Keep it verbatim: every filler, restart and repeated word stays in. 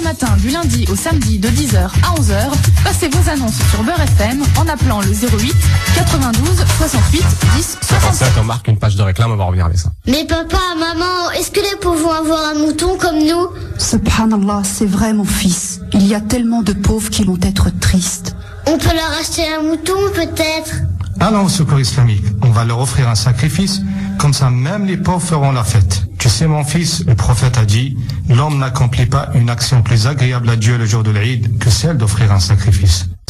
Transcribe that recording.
matin du lundi au samedi de dix heures à onze heures, passez vos annonces sur Beurre F M en appelant le zéro huit quatre-vingt-douze soixante-huit dix soixante-sept. On marque une page de réclame, on va revenir avec ça. Mais papa, maman, est-ce que les pauvres vont avoir un mouton comme nous? Subhanallah, c'est vrai mon fils. Il y a tellement de pauvres qui vont être tristes. On peut leur acheter un mouton peut-être? Allons au secours islamique, on va leur offrir un sacrifice, comme ça même les pauvres feront la fête. Tu sais mon fils, le prophète a dit, l'homme n'accomplit pas une action plus agréable à Dieu le jour de l'Eid que celle d'offrir un sacrifice.